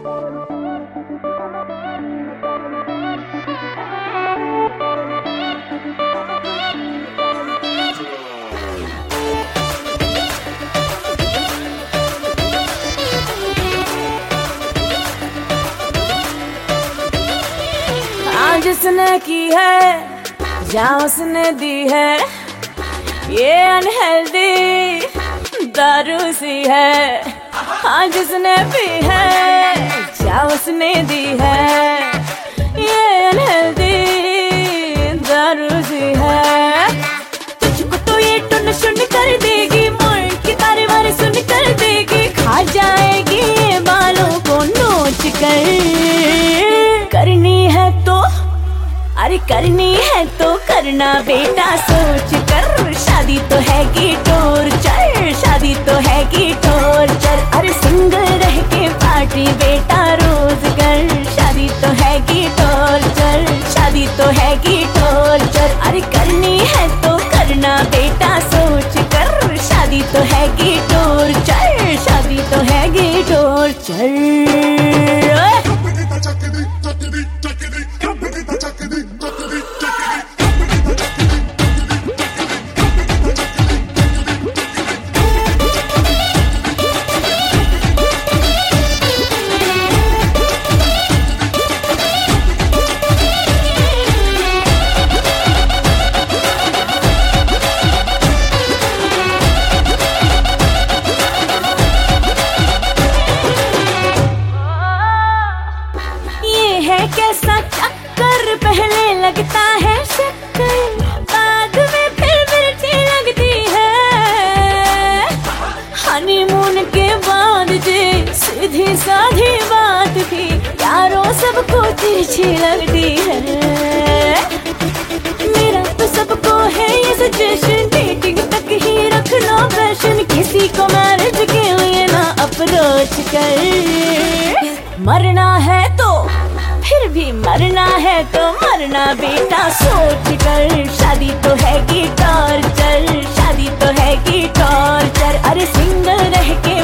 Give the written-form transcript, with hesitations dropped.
जिसने की है या उसने दी है, ये अनहेल्दी दारू सी है। हाँ जिसने पी है या उसने दी है, ये अनहेल्दी दारू सी है। तुझको तो ये टुन शुन कर देगी, मोड़ की तारे वारे सुन कर देगी, खा जाएगी ये बालों को नोच कर। करनी है तो अरे करनी है तो करना बेटा सोच कर, शादी तो है की टॉर्चर, शादी तो है की टॉर्चर। अरे सिंगल रह के पार्टी बेटा रोज कर, शादी तो है की टॉर्चर, शादी तो है की टॉर्चर। अरे करनी है तो करना बेटा सोच कर, शादी तो है की टॉर्चर, शादी तो है की टॉर्चर। कैसा चक्कर, पहले लगता है शक्कर, बाद में फिर मिर्ची लगती है। हनीमून के बाद जे सीधी साधी बात भी यारों सबको तिरछी लगती है। मेरा तो सबको है ये सजेशन, डेटिंग तक ही रखना पैशन, किसी को मैरिज के लिए ना अप्रोच कर। मरना है तो फिर भी मरना है तो मरना बेटा सोच कर, शादी तो है की टॉर्चर, शादी तो है की टॉर्चर। अरे सिंगल रह के